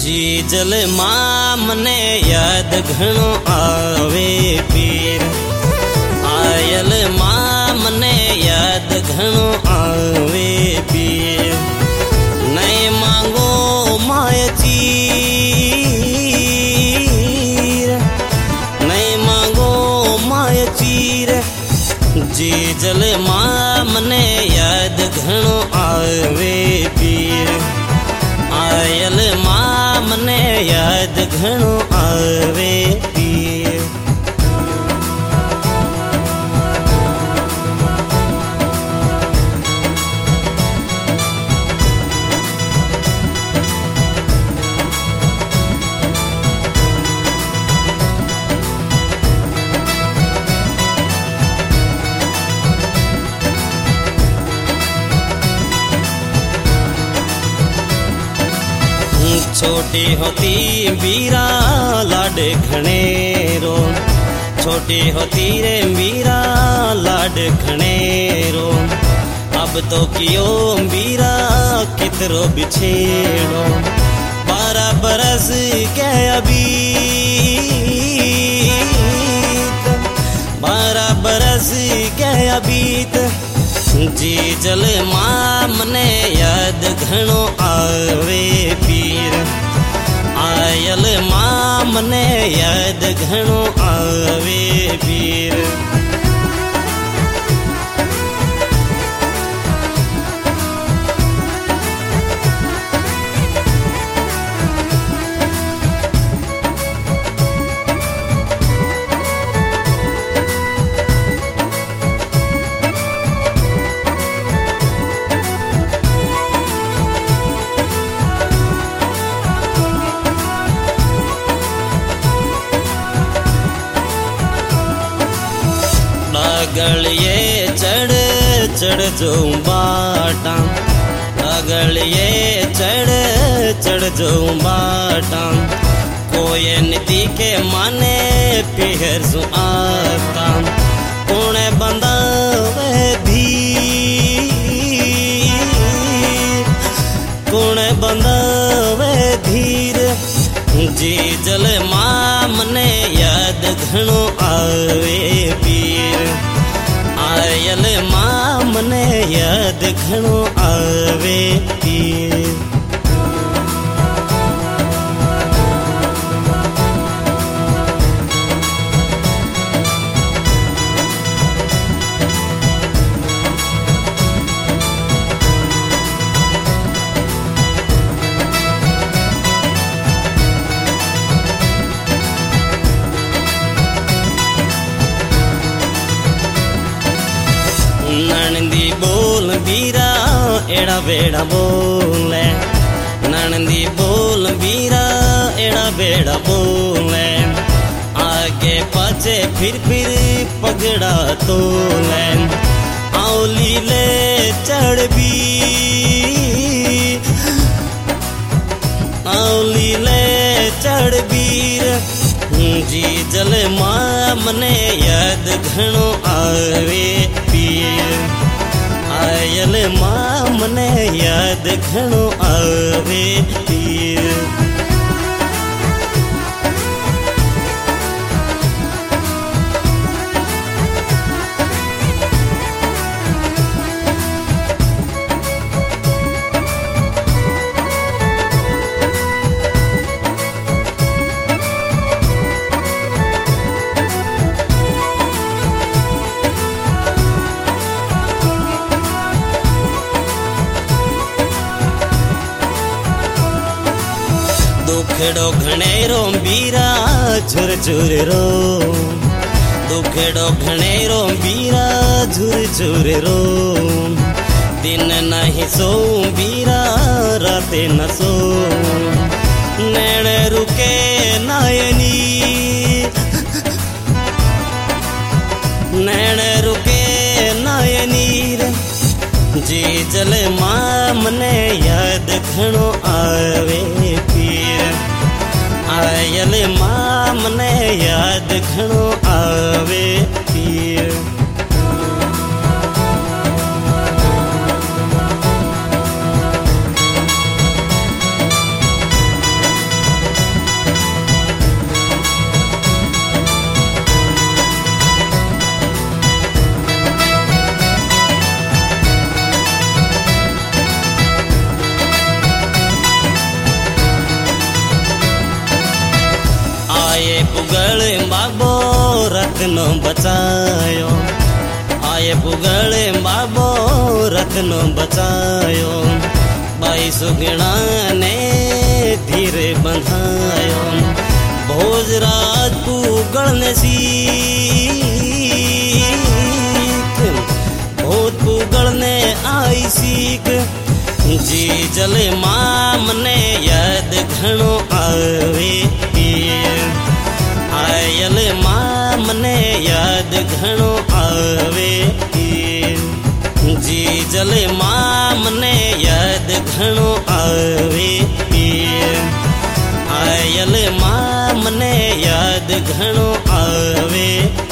जी जल मां मने याद घणो आवे पीर। आयल मां मने याद घणो आवे पीर। नए मांगो माय चीर, नए मांगो माय चीर। जी जल मां मने याद घणो आवे पीर। आयल मां मने याद घणो आवे पीर। छोटी होती वीरा लाड घनेरो, छोटी होती रे वीरा लाड घनेरो। अब तो कियो वीरा कितरो बिछेड़ो। 12 बरस के अबीत, 12 बरस के अबीत। जी जल मां मने याद घणो आवे पीर। आयल मां मने याद घणो आवे पीर। गलिए चढ़ चढ़ जो बाटा, गलिए चढ़ चढ़ जो बाटा। कोई नीति के माने पिहर सु आता। कौन बंदा वे धीर, कौन बंदा वे धीर। जी जल मां मने याद घणो आवे पीर। आयल मां मने याद घणो आवे पीर। ननदी बोल वीरा एड़ा बेड़ा बोले, ननदी बोल वीरा एड़ा बेड़ा बोले। आगे पाछे फिर पगड़ा तोले। आउली ले चढ़बी, आउली ले चढ़बीर। जी जल मां मने याद घणो आवे पीर। आयल मां मने याद घणो आवे पीर। दुखड़ो घनेरो वीरा झुर झुर रो, दुखड़ो घनेरो वीरा झुर झुर रो। दिन नहीं सो वीरा राते न सो। नैन रुके नयनी, नैन रुके नयनीर। जी जल मां मने याद घणो आवे पीर। आयल मां मने याद घणो आवे पीर। रत्नो बचायो आए पुगले बाबो रत्नो बचायो बाई सुगणा ने धीरे बंधायो भोजराज पुगल ने सीख भूत पुगल ने आई सीख जी जले माम ने याद घणो आवे आयल माम ने याद घणो आवे जी जले माम ने याद घणो आवे आयल माम ने याद घणो आवे।